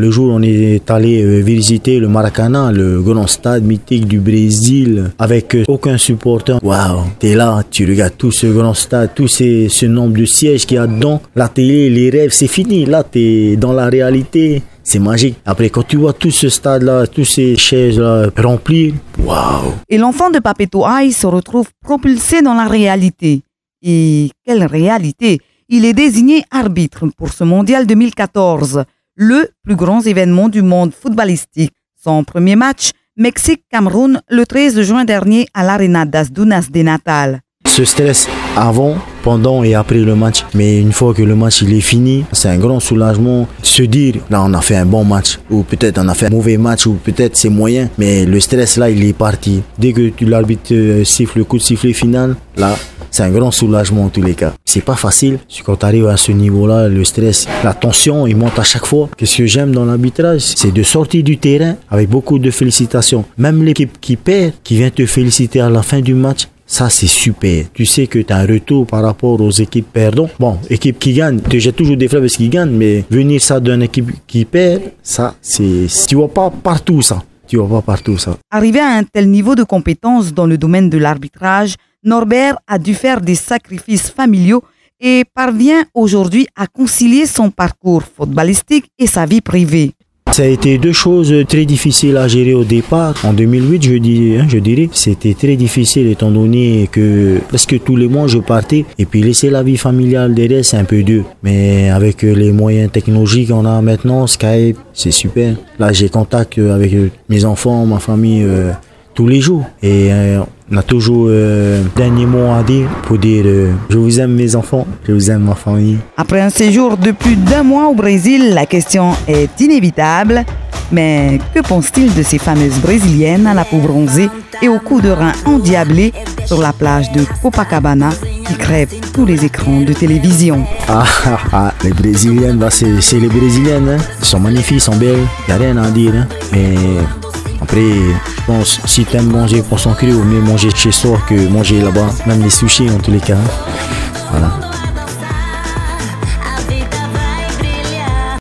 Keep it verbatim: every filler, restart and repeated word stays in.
Le jour où on est allé euh, visiter le Maracanã, le grand stade mythique du Brésil, avec euh, aucun supporter. Waouh, t'es là, tu regardes tout ce grand stade, tout ces, ce nombre de sièges qu'il y a dedans. La télé, les rêves, c'est fini. Là, t'es dans la réalité. C'est magique. Après, quand tu vois tout ce stade-là, toutes ces chaises-là remplies, waouh. Et l'enfant de Papeto Aïe se retrouve propulsé dans la réalité. Et quelle réalité! Il est désigné arbitre pour ce mondial deux mille quatorze, le plus grand événement du monde footballistique. Son premier match, Mexique-Cameroun, le treize juin dernier à l'Arena das Dunas de Natal. Ce stress avant, pendant et après le match. Mais une fois que le match il est fini, c'est un grand soulagement de se dire, là on a fait un bon match, ou peut-être on a fait un mauvais match, ou peut-être c'est moyen, mais le stress là il est parti. Dès que tu l'arbitre siffle le coup de sifflet final, là c'est un grand soulagement en tous les cas. C'est pas facile, quand tu arrives à ce niveau-là, le stress, la tension, il monte à chaque fois. Qu'est-ce que j'aime dans l'arbitrage, c'est de sortir du terrain avec beaucoup de félicitations. Même l'équipe qui perd, qui vient te féliciter à la fin du match, ça, c'est super. Tu sais que tu as un retour par rapport aux équipes perdantes. Bon, équipe qui gagne, tu jettes toujours des fleurs parce qu'ils gagnent, mais venir ça d'une équipe qui perd, ça, c'est... Tu vois pas partout ça. Tu vois pas partout ça. Arrivé à un tel niveau de compétence dans le domaine de l'arbitrage, Norbert a dû faire des sacrifices familiaux et parvient aujourd'hui à concilier son parcours footballistique et sa vie privée. Ça a été deux choses très difficiles à gérer au départ. En deux mille huit, je, dis, hein, je dirais, c'était très difficile étant donné que presque tous les mois je partais. Et puis laisser la vie familiale derrière, c'est un peu dur. Mais avec les moyens technologiques qu'on a maintenant, Skype, c'est super. Là, j'ai contact avec mes enfants, ma famille, euh, tous les jours. Et euh, on a toujours euh, dernier mot à dire pour dire euh, je vous aime mes enfants, je vous aime ma famille. Après un séjour de plus d'un mois au Brésil, la question est inévitable. Mais que pense-t-il de ces fameuses brésiliennes à la peau bronzée et au cou de rein endiablé sur la plage de Copacabana qui crèvent tous les écrans de télévision? Ah, ah, ah les brésiliennes, bah, c'est, c'est les brésiliennes. Hein. Elles sont magnifiques, elles sont belles, il n'y a rien à dire. Hein. Mais après, je pense, si tu aimes manger poisson cru, ou mieux manger chez soi que manger là-bas, même les sushis en tous les cas. Voilà.